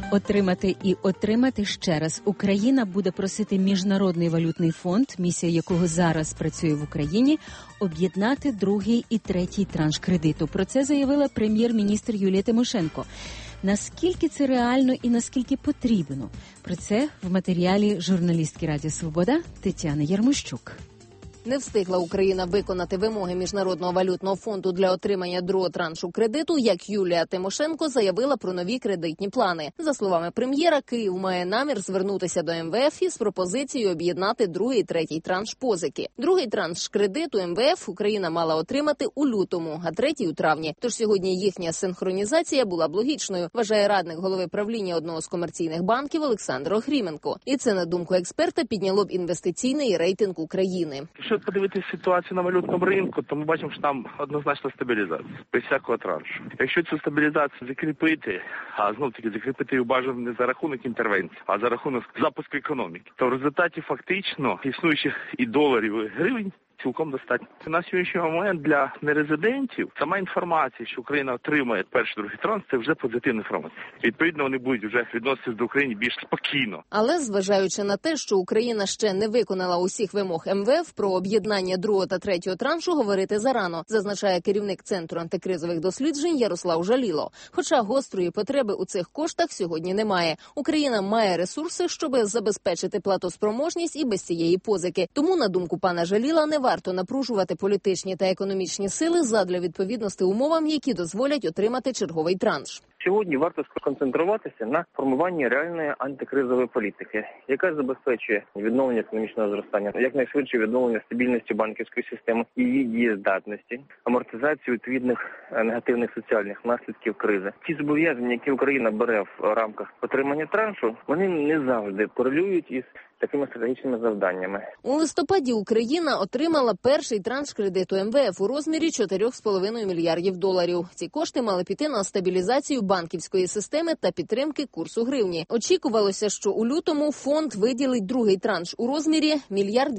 Отримати і отримати ще раз. Україна буде просити Міжнародний валютний фонд, місія якого зараз працює в Україні, об'єднати другий і третій транш кредиту. Про це заявила прем'єр-міністр Юлія Тимошенко. Наскільки це реально і наскільки потрібно? Про це в матеріалі журналістки Радіо Свобода Тетяни Ярмощук. Не встигла Україна виконати вимоги Міжнародного валютного фонду для отримання другого траншу кредиту, як Юлія Тимошенко заявила про нові кредитні плани. За словами прем'єра, Київ має намір звернутися до МВФ із пропозицією об'єднати другий і третій транш позики. Другий транш кредиту МВФ Україна мала отримати у лютому, а третій – у травні. Тож сьогодні їхня синхронізація була б логічною, вважає радник голови правління одного з комерційних банків Олександр Охріменко. І це, на думку експерта, підняло б інвестиційний рейтинг України. Якщо подивитися ситуацію на валютному ринку, то ми бачимо, що там однозначно стабілізація, без всякого траншу. Якщо цю стабілізацію закріпити, а знов-таки закріпити її бажано не за рахунок інтервенції, а за рахунок запуску економіки, то в результаті фактично існуючих і доларів, і гривень цілком достатньо. На сьогоднішній момент для нерезидентів сама інформація, що Україна отримає перший, другий транш, це вже позитивна інформація. Відповідно, вони будуть вже відноситися до України більш спокійно. Але, зважаючи на те, що Україна ще не виконала усіх вимог МВФ, про об'єднання другого та третього траншу говорити зарано, зазначає керівник Центру антикризових досліджень Ярослав Жаліло. Хоча гострої потреби у цих коштах сьогодні немає. Україна має ресурси, щоб забезпечити платоспроможність і без цієї позики. Тому, на думку пана Жаліла, не варто напружувати політичні та економічні сили задля відповідності умовам, які дозволять отримати черговий транш. Сьогодні варто сконцентруватися на формуванні реальної антикризової політики, яка забезпечує відновлення економічного зростання, якнайшвидше відновлення стабільності банківської системи, її дієздатності, амортизацію відповідних негативних соціальних наслідків кризи. Ті зобов'язання, які Україна бере в рамках отримання траншу, вони не завжди корелюють із такими стратегічними завданнями. У листопаді Україна отримала перший транш кредиту МВФ у розмірі 4,5 мільярдів доларів. Ці кошти мали піти на стабілізацію банківської системи та підтримки курсу гривні. Очікувалося, що у лютому фонд виділить другий транш у розмірі $1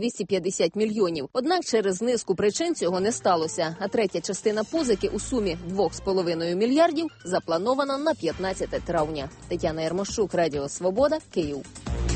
250 мільйонів. Однак через низку причин цього не сталося. А третя частина позики у сумі 2,5 мільярдів запланована на 15 травня. Тетяна Ярмощук, Радіо Свобода, Київ.